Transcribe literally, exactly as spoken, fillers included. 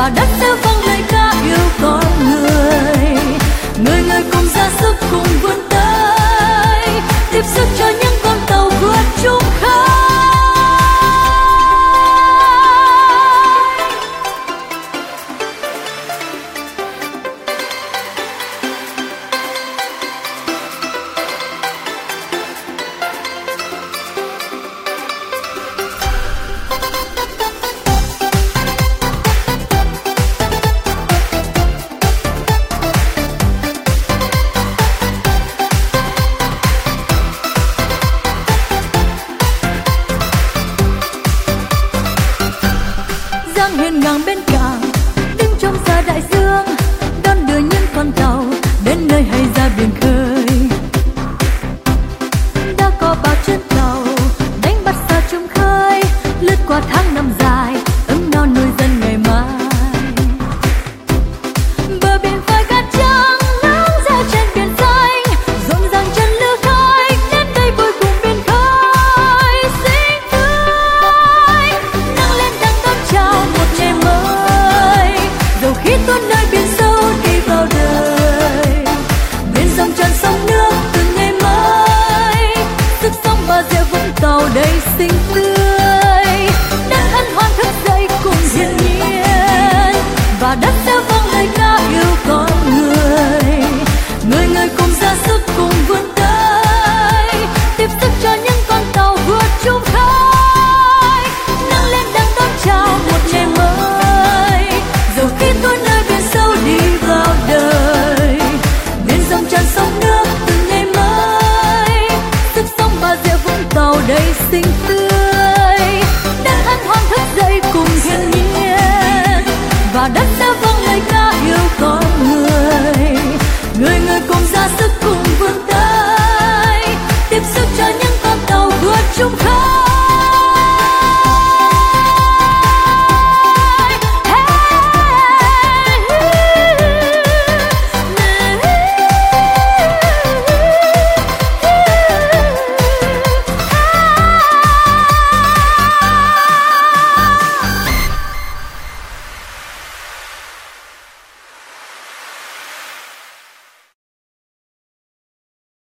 và đất sẽ vang lời ca yêu con người. Người người cùng ra sức cùng vươn tới, tiếp sức cho những con tàu vượt chung khơi. Giang hiên ngang bên cảng, đứng trông xa đại dương, đón đưa những con tàu đến nơi hay ra biển khơi. Đã có bao chuyến tàu đánh bắt xa chung khơi, lướt qua tháng